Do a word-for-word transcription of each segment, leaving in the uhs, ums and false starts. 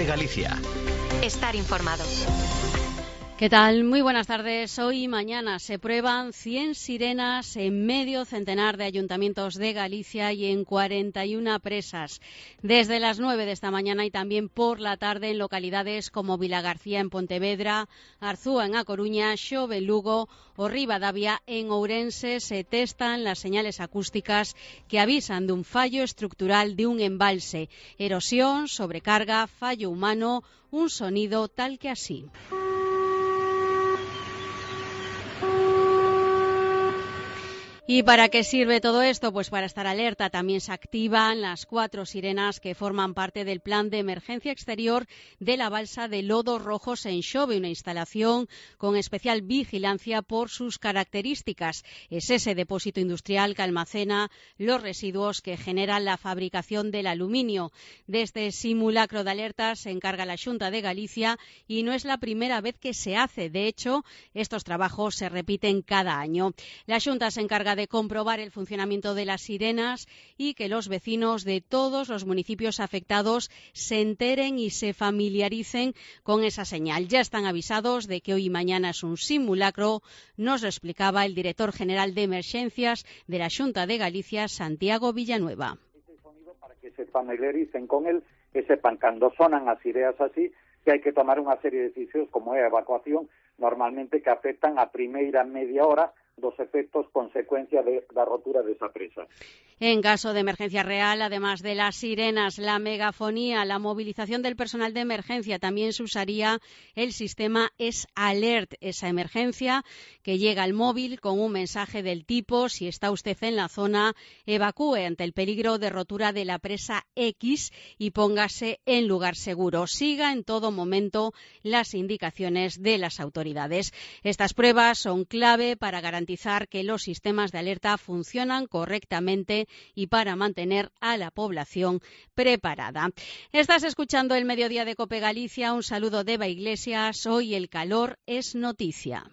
de Galicia. Estar informado. ¿Qué tal? Muy buenas tardes. Hoy y mañana se prueban cien sirenas en medio centenar de ayuntamientos de Galicia y en cuarenta y una presas. Desde las nueve de esta mañana y también por la tarde en localidades como Vilagarcía en Pontevedra, Arzúa en A Coruña, Xove en Lugo o Ribadavia en Ourense se testan las señales acústicas que avisan de un fallo estructural de un embalse, erosión, sobrecarga, fallo humano, un sonido tal que así. ¿Y para qué sirve todo esto? Pues para estar alerta. También se activan las cuatro sirenas que forman parte del plan de emergencia exterior de la balsa de Lodos Rojos en Xove, una instalación con especial vigilancia por sus características. Es ese depósito industrial que almacena los residuos que generan la fabricación del aluminio. De este simulacro de alerta se encarga la Xunta de Galicia y no es la primera vez que se hace. De hecho, estos trabajos se repiten cada año. La Xunta se encarga de comprobar el funcionamiento de las sirenas y que los vecinos de todos los municipios afectados se enteren y se familiaricen con esa señal. Ya están avisados de que hoy y mañana es un simulacro, nos lo explicaba el director general de Emerxencias de la Xunta de Galicia, Santiago Villanueva. Ese sonido para que se familiaricen con él, que sepan cando sonan as sirenas así, que hai que tomar unha serie de decisións como é a evacuación, normalmente que afectan a primeira media hora dos efectos consecuencia de, da rotura desa presa. En caso de emergencia real, además de las sirenas, la megafonía, la movilización del personal de emergencia, también se usaría el sistema S-Alert, esa emergencia que llega al móvil con un mensaje del tipo: si está usted en la zona, evacúe ante el peligro de rotura de la presa X y póngase en lugar seguro. Siga en todo momento las indicaciones de las autoridades. Estas pruebas son clave para garantizar que los sistemas de alerta funcionan correctamente y para mantener a la población preparada. Estás escuchando el Mediodía de COPE Galicia. Un saludo de Eva Iglesias. Hoy el calor es noticia.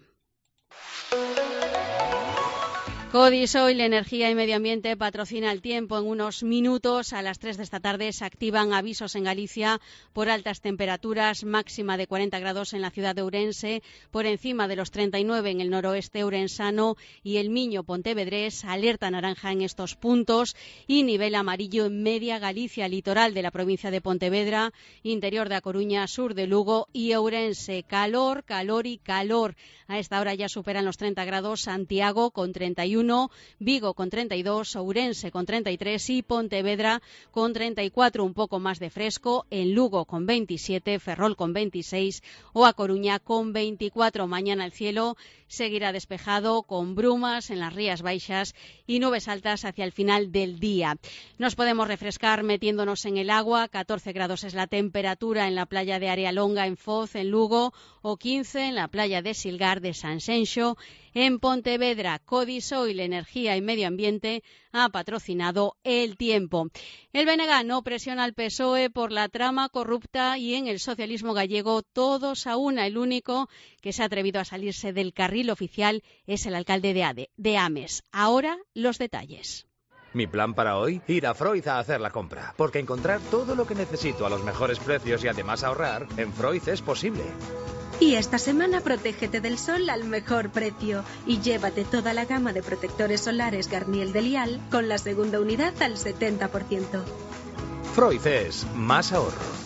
Codisoil, Energía y Medio Ambiente patrocina el tiempo. En unos minutos, a las tres de esta tarde, se activan avisos en Galicia por altas temperaturas, máxima de cuarenta grados en la ciudad de Ourense, por encima de los treinta y nueve en el noroeste ourensano y el Miño Pontevedrés, alerta naranja en estos puntos y nivel amarillo en media Galicia, litoral de la provincia de Pontevedra, interior de A Coruña, sur de Lugo y Ourense. Calor, calor y calor. A esta hora ya superan los treinta grados Santiago con treinta y uno, Vigo con treinta y dos, Ourense con treinta y tres y Pontevedra con treinta y cuatro, un poco más de fresco, en Lugo con veintisiete, Ferrol con veintiséis o A Coruña con veinticuatro. Mañana el cielo seguirá despejado con brumas en las Rías Baixas y nubes altas hacia el final del día. Nos podemos refrescar metiéndonos en el agua. catorce grados es la temperatura en la playa de Arealonga en Foz, en Lugo, o quince en la playa de Silgar de Sanxenxo, en Pontevedra. Codisoil, Energía y Medio Ambiente ha patrocinado el tiempo. El B N G no presiona al P S O E por la trama corrupta y en el socialismo gallego todos a una. El único que se ha atrevido a salirse del carril oficial es el alcalde de, Ade, de Ames. Ahora los detalles. Mi plan para hoy, ir a Froiz a hacer la compra, porque encontrar todo lo que necesito a los mejores precios y además ahorrar, en Froiz es posible. Y esta semana protégete del sol al mejor precio y llévate toda la gama de protectores solares Garnier de Lial con la segunda unidad al setenta por ciento. Froiz es más ahorro.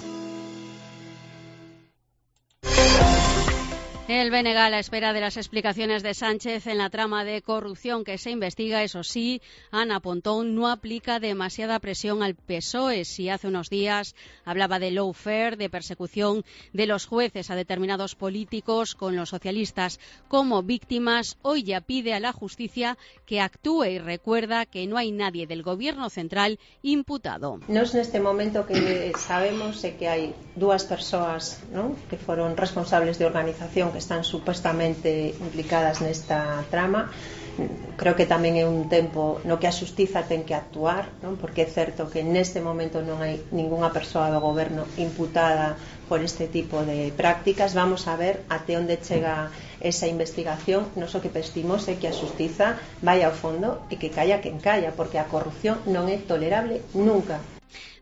El B N G a la espera de las explicaciones de Sánchez en la trama de corrupción que se investiga. Eso sí, Ana Pontón no aplica demasiada presión al P S O E. Si hace unos días hablaba de lawfare, de persecución de los jueces a determinados políticos con los socialistas como víctimas, hoy ya pide a la justicia que actúe y recuerda que no hay nadie del gobierno central imputado. Nos neste momento que sabemos é que hai dúas persoas, non, que foron responsables de organización que están supuestamente implicadas nesta trama. Creo que tamén é un tempo no que a xustiza ten que actuar, non? Porque é certo que neste momento non hai ningunha persoa do goberno imputada por este tipo de prácticas. Vamos a ver até onde chega esa investigación. Nos o que pedimos é que a xustiza vai ao fondo e que calla quen calla, porque a corrupción non é tolerable nunca.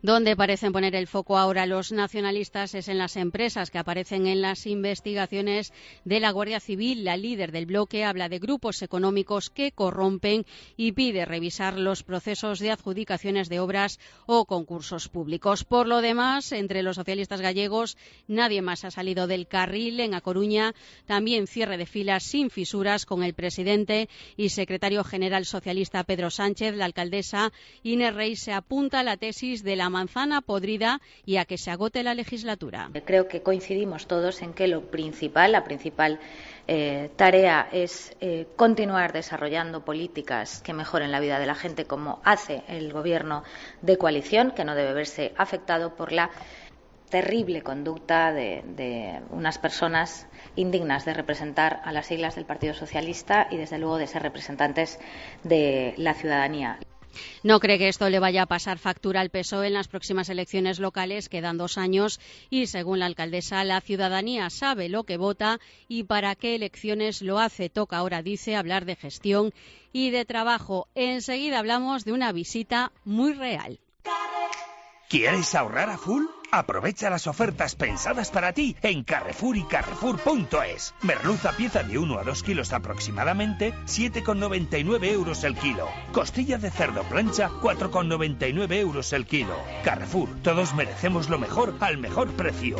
Donde parecen poner el foco ahora los nacionalistas es en las empresas que aparecen en las investigaciones de la Guardia Civil. La líder del bloque habla de grupos económicos que corrompen y pide revisar los procesos de adjudicaciones de obras o concursos públicos. Por lo demás, entre los socialistas gallegos, nadie más ha salido del carril. En A Coruña, también cierre de filas sin fisuras con el presidente y secretario general socialista Pedro Sánchez. La alcaldesa Inés Rey se apunta a la tesis de la manzana podrida y a que se agote la legislatura. Creo que coincidimos todos en que lo principal, la principal eh, tarea es eh, continuar desarrollando políticas que mejoren la vida de la gente, como hace el gobierno de coalición, que no debe verse afectado por la terrible conducta de, de unas personas indignas de representar a las siglas del Partido Socialista y, desde luego, de ser representantes de la ciudadanía. No cree que esto le vaya a pasar factura al P S O E en las próximas elecciones locales. Quedan dos años y, según la alcaldesa, la ciudadanía sabe lo que vota y para qué elecciones lo hace. Toca ahora, dice, hablar de gestión y de trabajo. Enseguida hablamos de una visita muy real. ¿Quieres ahorrar a full? Aprovecha las ofertas pensadas para ti en Carrefour y Carrefour punto es. Merluza pieza de uno a dos kilos aproximadamente, siete con noventa y nueve euros el kilo. Costilla de cerdo plancha, cuatro con noventa y nueve euros el kilo. Carrefour, todos merecemos lo mejor al mejor precio.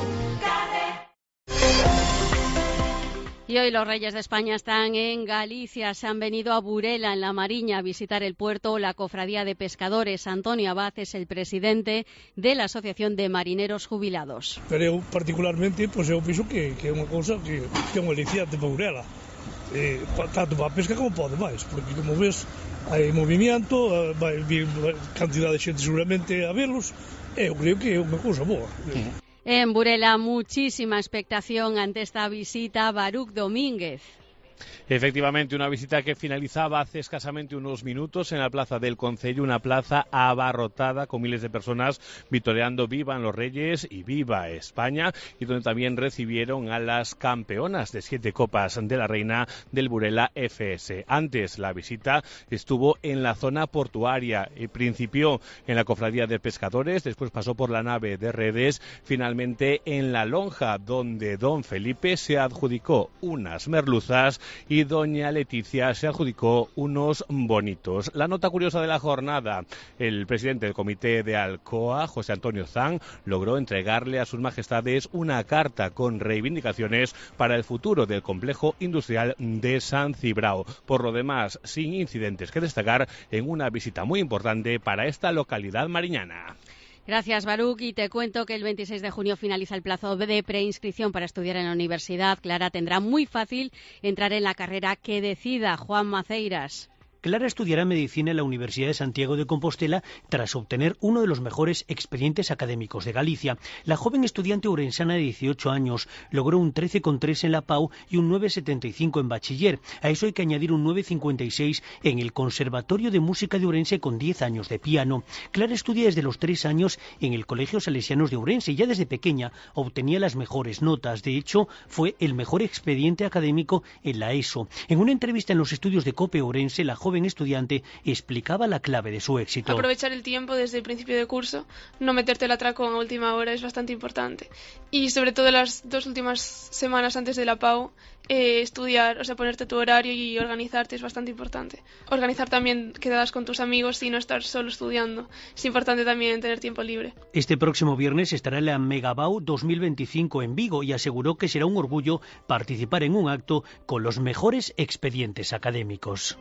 Y hoy los Reyes de España están en Galicia. Se han venido a Burela, en La Mariña, a visitar el puerto. La Cofradía de Pescadores. Antonio Abad es el presidente de la Asociación de Marineros Jubilados. Pero eu, particularmente, pois eu penso que, que é unha cousa que, que é un aliciante para Burela. Eh, tanto para a pesca como para o demais, porque, como ves, hai movimiento, vai vir cantidad de xente seguramente a velos, e eu creo que é unha cousa boa. Sí. En Burela, muchísima expectación ante esta visita. Baruch Domínguez. Efectivamente, una visita que finalizaba hace escasamente unos minutos en la plaza del Concello, una plaza abarrotada con miles de personas vitoreando "Vivan los Reyes" y "Viva España", y donde también recibieron a las campeonas de siete copas de la Reina del Burela F S. Antes, la visita estuvo en la zona portuaria y principió en la Cofradía de Pescadores, después pasó por la nave de Redes, finalmente en la lonja, donde don Felipe se adjudicó unas merluzas y doña Leticia se adjudicó unos bonitos. La nota curiosa de la jornada: el presidente del comité de Alcoa, José Antonio Zan, logró entregarle a sus majestades una carta con reivindicaciones para el futuro del complejo industrial de San Cibrao. Por lo demás, sin incidentes que destacar en una visita muy importante para esta localidad mariñana. Gracias, Baruch, y te cuento que el veintiséis de junio finaliza el plazo de preinscripción para estudiar en la universidad. Clara tendrá muy fácil entrar en la carrera que decida. Juan Maceiras. Clara estudiará medicina en la Universidad de Santiago de Compostela tras obtener uno de los mejores expedientes académicos de Galicia. La joven estudiante ourensana de dieciocho años logró un trece coma tres en la P A U y un nueve coma setenta y cinco en bachiller. A eso hay que añadir un nueve coma cincuenta y seis en el Conservatorio de Música de Ourense con diez años de piano. Clara estudia desde los tres años en el Colegio Salesianos de Ourense y ya desde pequeña obtenía las mejores notas. De hecho, fue el mejor expediente académico en la ESO. En una entrevista en los estudios de COPE Ourense, la joven joven estudiante explicaba la clave de su éxito. Aprovechar el tiempo desde el principio de curso, no meterte el atracón a última hora es bastante importante. Y sobre todo las dos últimas semanas antes de la P A U, eh, estudiar, o sea, ponerte tu horario y organizarte es bastante importante. Organizar también quedadas con tus amigos y no estar solo estudiando. Es importante también tener tiempo libre. Este próximo viernes estará en la Megabau dos mil veinticinco en Vigo y aseguró que será un orgullo participar en un acto con los mejores expedientes académicos.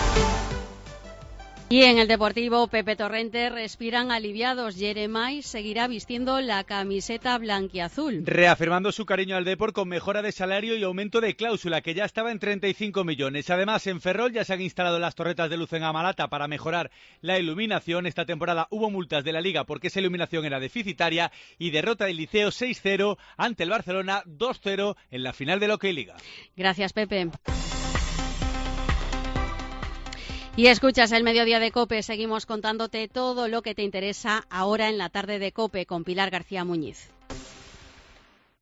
Y en el Deportivo, Pepe Torrente respiran aliviados. Jeremai seguirá vistiendo la camiseta blanquiazul. Reafirmando su cariño al Depor con mejora de salario y aumento de cláusula, que ya estaba en treinta y cinco millones. Además, en Ferrol ya se han instalado las torretas de luz en Amalata para mejorar la iluminación. Esta temporada hubo multas de la Liga porque esa iluminación era deficitaria y derrota del Liceo seis cero ante el Barcelona dos cero en la final de la Hockey Liga. Gracias, Pepe. Y escuchas el Mediodía de COPE. Seguimos contándote todo lo que te interesa ahora en la tarde de COPE con Pilar García Muñiz.